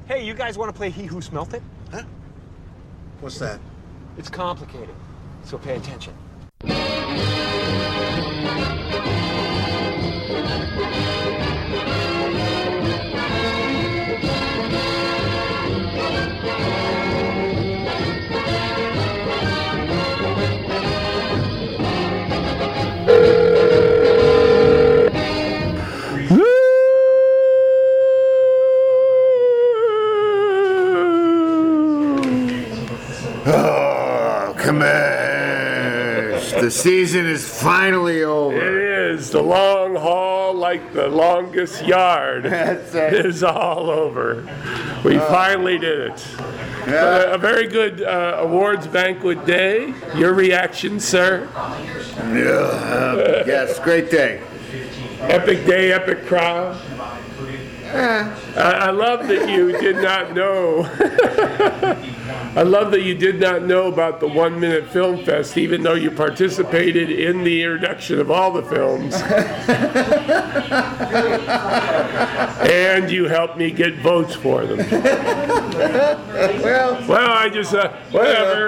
Hey, you guys want to play He Who Smelt It? Huh? What's that? It's complicated, so pay attention. Oh, Commish! The season is finally over. It is. The long haul, like the longest yard, That's it. is all over. We finally did it. Yeah. A very good awards banquet day. Your reaction, sir? Yes, great day. Epic day, epic crowd. I love that you did not know. I love that you did not know about the 1 Minute Film Fest, even though you participated in the introduction of all the films. And you helped me get votes for them. Well, I just, whatever.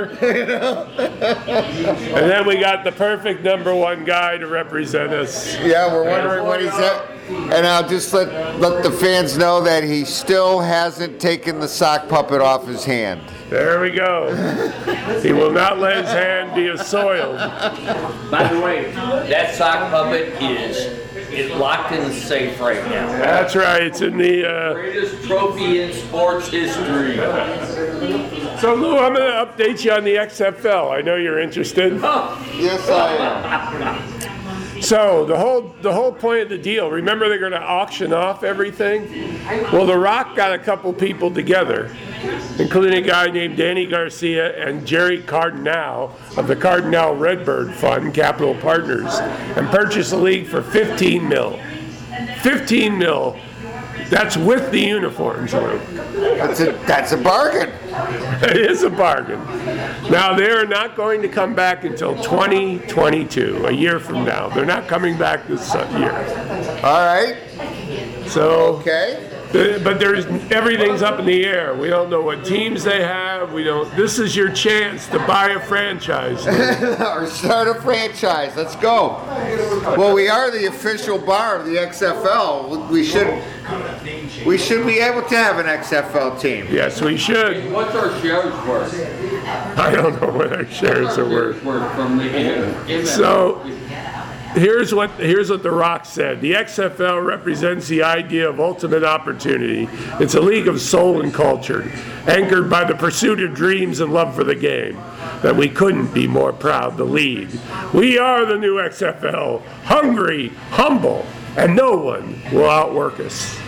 And then we got the perfect number one guy to represent us. Yeah, we're wondering what he's at. And I'll just let the fans know that he still hasn't taken the sock puppet off his hand. There we go. He will not let his hand be assoiled. By the way, that sock puppet is locked in the safe right now. That's right. It's in the. Greatest trophy in sports history. So Lou, I'm going to update you on the XFL. I know you're interested. Yes, I am. So the whole point of the deal. Remember, they're going to auction off everything. Well, The Rock got a couple people together, including a guy named Danny Garcia and Jerry Cardinal of the Cardinal Redbird Fund, Capital Partners, and purchased the league for $15 million. $15 million. That's with the uniforms, Lou. That's a bargain. It is a bargain. Now, they're not going to come back until 2022, a year from now. They're not coming back this year. All right. So, Okay. but everything's up in the air. We don't know what teams they have. This is your chance to buy a franchise. Or start a franchise. Let's go. Well, we are the official bar of the XFL. We should be able to have an XFL team. Yes, we should. What's our shares worth? I don't know what our shares are worth. From the So, here's what The Rock said. The XFL represents the idea of ultimate opportunity. It's a league of soul and culture, anchored by the pursuit of dreams and love for the game, that we couldn't be more proud to lead. We are the new XFL, hungry, humble, and no one will outwork us.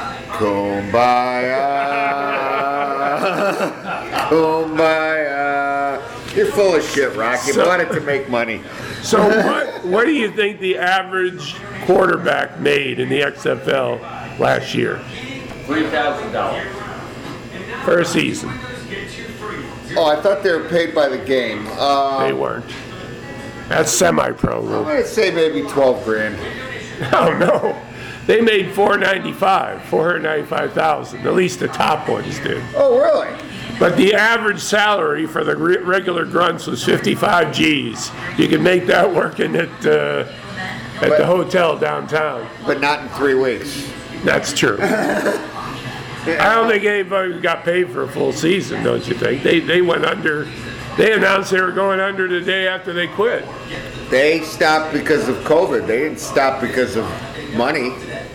Kumbaya. Kumbaya. You're full of shit, Rock. You bought it to make money. So what do you think the average quarterback made in the XFL last year $3,000 for a season? Oh, I thought they were paid by the game. They weren't. That's semi-pro, I'm Lou. going to say maybe 12 grand. Oh, no. They made $495,000. At least the top ones did. Oh, really? But the average salary for the regular grunts was 55 G's. You can make that working at the hotel downtown. But not in 3 weeks. That's true. I don't think anybody got paid for a full season, don't you think? They went under. They announced they were going under the day after they quit. They stopped because of COVID. They didn't stop because of money.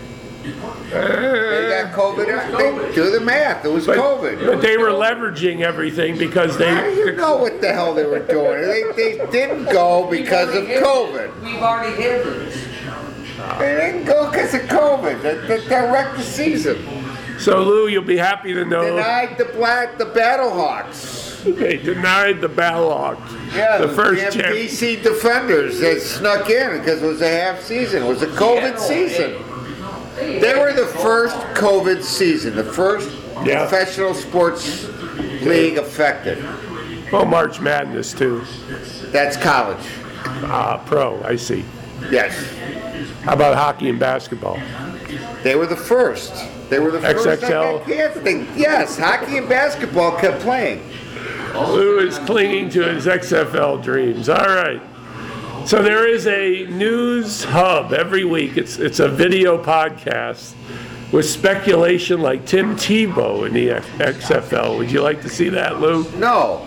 They got COVID. Do the math. It was COVID. But they were leveraging everything because How do you know what the hell they were doing? They didn't go because of COVID. We've already hit this. They didn't go because of COVID. They wrecked the season. So Lou, you'll be happy to know Denied the Battlehawks. they denied the Battlehawks. Yeah, the first damn champ. BC Defenders that snuck in because it was a half season. It was a COVID season. They were the first COVID season, the first professional sports league affected. Well, March Madness too. That's college. Pro, I see. Yes. How about hockey and basketball? They were the first. They were the first that XXL. got canceled. Yes, hockey and basketball kept playing. Lou is clinging to his XFL dreams. All right. So there is a news hub every week. It's a video podcast with speculation like Tim Tebow in the XFL. Would you like to see that, Lou? No.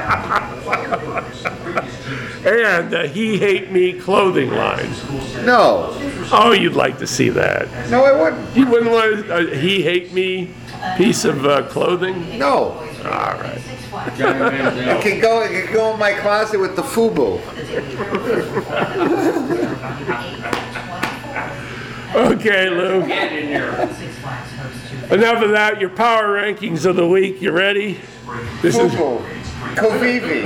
And the He Hate Me clothing line. No. Oh, you'd like to see that. No, I wouldn't. You wouldn't want a He Hate Me piece of clothing? No. All right. It can go in my closet with the FUBU. Okay, Lou. Get in here. Enough of that. Your power rankings of the week. You ready? This is FUBU. Kovivi.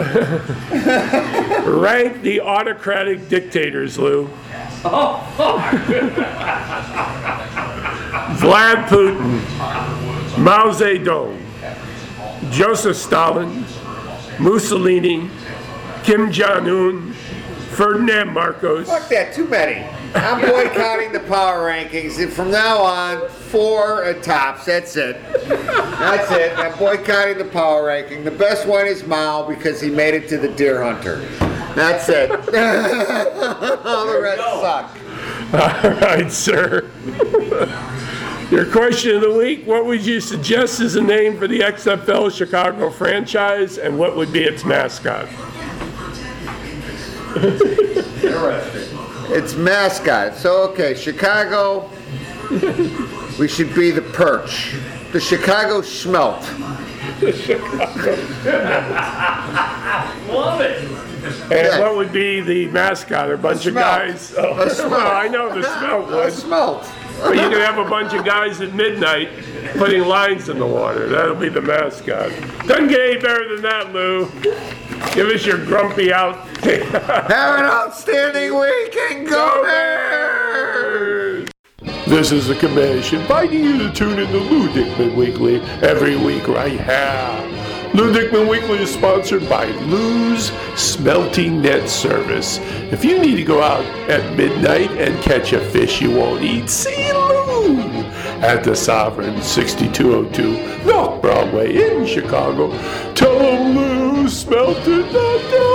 rank the autocratic dictators, Lou. Vlad Putin, Mao Zedong, Joseph Stalin, Mussolini, Kim Jong-un, Ferdinand Marcos. Fuck that, too many. I'm boycotting the power rankings, and from now on, 4 at tops. That's it. That's it. I'm boycotting the power ranking. The best one is Mao because he made it to the deer hunter. That's it. All the rest suck. All right, sir. Your question of the week, what would you suggest as a name for the XFL Chicago franchise, and what would be its mascot? Its mascot. So, okay, Chicago, we should be the Perch. The Chicago Schmelt. Love it. And what would be the mascot? A bunch of Smelt. guys? Oh, A smelt. well, I know the smelt A would. Smelt. But you can have a bunch of guys at midnight putting lines in the water. That'll be the mascot. Doesn't get any better than that, Lou. Give us your grumpy out. Have an outstanding week and go Bears! This is the commission inviting you to tune in to Lou Dickman Weekly every week right here. Lou Dickman Weekly is sponsored by Lou's Smelting Net Service. If you need to go out at midnight and catch a fish you won't eat, see Lou at the Sovereign, 6202 North Broadway in Chicago. Tell them Lou smelt it, not